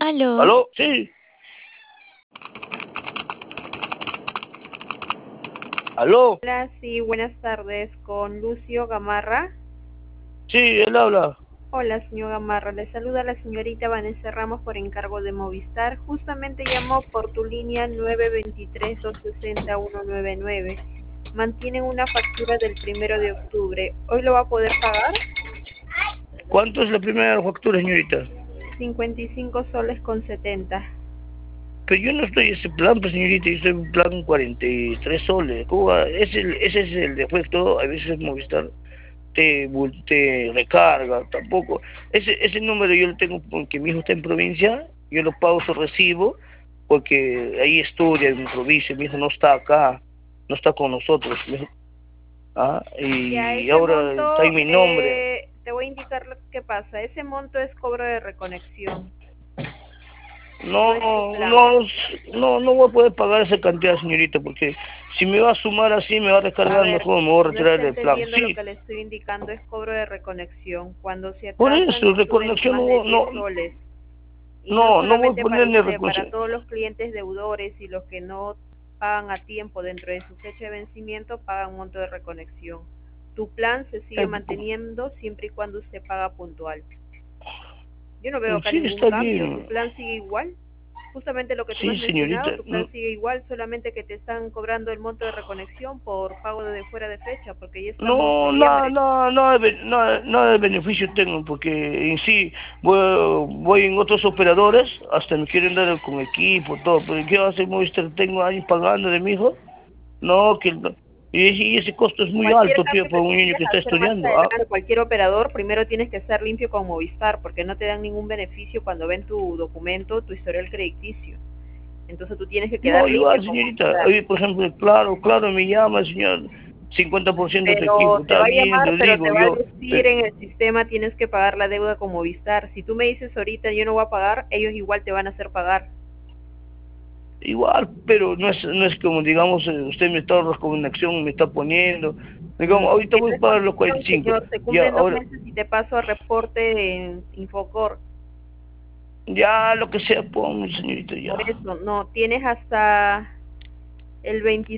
¿Aló? ¿Aló? Sí. ¿Aló? Hola, sí, buenas tardes, con Lucio Gamarra. Sí, él habla. Hola, señor Gamarra, le saluda la señorita Vanessa Ramos por encargo de Movistar. Justamente llamó por tu línea 923-260-199. Mantienen una factura del 1 de octubre. ¿Hoy lo va a poder pagar? ¿Cuánto es la primera factura, señorita? 55 soles con 70. Pero yo no estoy en ese plan, pues, señorita, yo estoy en plan 43 soles. ¿Cómo va? Ese es el defecto, a veces Movistar te recarga, tampoco. Ese número yo lo tengo porque mi hijo está en provincia, yo lo pago su recibo, porque ahí estudia en provincia, mi hijo no está acá, no está con nosotros, mi hijo, Ya, y ese ahora está monto, en mi nombre. te voy a indicar lo que pasa. Ese monto es cobro de reconexión, no No, es tu plan. no, no voy a poder pagar esa cantidad, señorita, porque si me va a sumar así, me va a A recargar ver, mejor, me voy a no retirar está del plan. entendiendo lo Sí, que le estoy indicando, es cobro de reconexión. Cuando se por atrasan eso, te suben reconexión más de no, 10 soles. Y no no voy a solamente para poner ni usted, para reconexión. todos los clientes deudores y los que no pagan a tiempo dentro de su fecha de vencimiento, pagan un monto de reconexión. Tu plan se sigue manteniendo siempre y cuando usted paga puntual. Yo no veo acá Sí, ningún está cambio, tu bien. plan sigue igual. Justamente lo que tú me Sí, has señorita. mencionado, tu plan sigue igual, solamente que te están cobrando el monto de reconexión por pago de fuera de fecha, porque ya estamos No, noviembre. nada de beneficio tengo, porque en sí voy en otros operadores, hasta me quieren dar con equipo, todo, pero ¿qué va a hacer Movistar? Tengo años pagando de mi hijo. No, y ese costo es muy Cualquier alto, tío, cambio que para un tú niño que quieras está hacer más estudiando. adelante, cualquier operador, primero tienes que ser limpio con Movistar, porque no te dan ningún beneficio cuando ven tu documento, tu historial crediticio. Entonces tú tienes que No, quedar limpio igual, con señorita. Movistar. Oye, por ejemplo, claro, me llama, señor. 50% de tu Pero equipo, te está va a bien, llamar, le pero digo te va a yo. decir en el sistema tienes que pagar la deuda con Movistar. Si tú me dices ahorita yo no voy a pagar, ellos igual te van a hacer pagar. Igual, pero no es como, digamos, usted me está recomendación, me está poniendo. Digamos, ahorita ¿Qué voy a pagar los reconexión, 45. señor? Se Ya, cumplen dos ahora, meses y te paso a reporte en Infocor. ya lo que sea, ponme, señorita, Por ya. eso, no, tienes hasta el 25